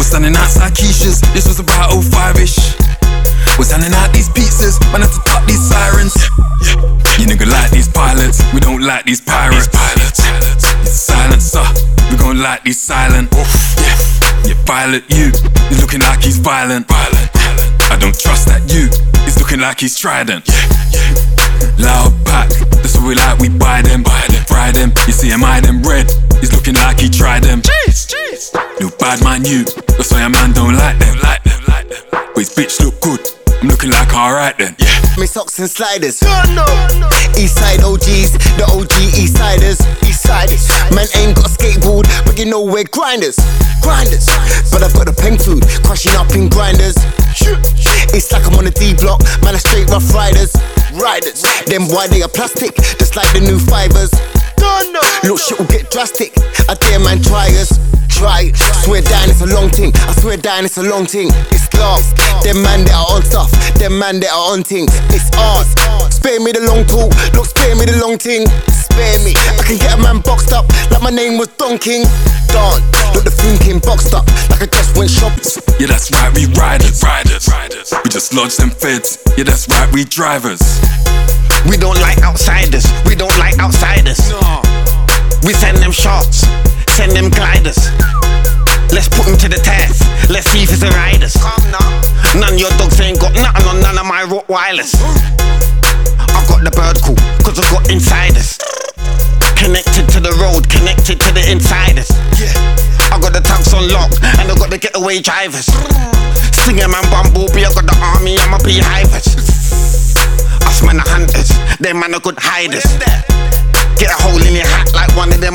standing outside Keisha's, this was about 05-ish. We're standing out these pizzas, man had to tuck these sirens. You nigga like these pilots, we don't like these pirates. It's silencer, we gon' like these silent. Yeah, Violet, you, he's looking like he's violent. I don't trust that you, he's looking like he's trident. Loud pack, that's what we like, we buy them. Fry them, you see him eye them red, he's looking like he tried them. No bad man you, that's why a man don't like them. But his bitch look good, I'm looking like alright then. Me socks and sliders. Eastside OGs, the OG Eastsiders. Man ain't got a skateboard, but you know we're grinders. But I've got the pen food, crushing up in grinders. It's like I'm on a D block, man are straight rough riders. Them why they are plastic, just like the new fibers. Little shit will get drastic, I dare man try us. Swear down it's a long thing, I swear down it's a long thing. It's glass, them man that are on stuff, them man that are on things. It's ours, spare me the long talk, look spare me the long thing. Spare me, I can get a man boxed up like my name was Don King. Don, look the thinking boxed up like I just went shopping. Yeah that's right, we riders. We just lodged them feds, yeah that's right, we drivers. We don't like outsiders, we don't like outsiders. We send them shots, send them gliders. Let's put them to the test, let's see if it's the riders. None of your dogs ain't got nothing on none of my Rottweilers. I got the bird call, cause I got insiders. Connected to the road, connected to the insiders. I got the tugs on lock, and I got the getaway drivers. Singing man Bumblebee, I got the army, I'm a beehivers. Us man are hunters, them man are good hiders. Get a hole in your hat like one of them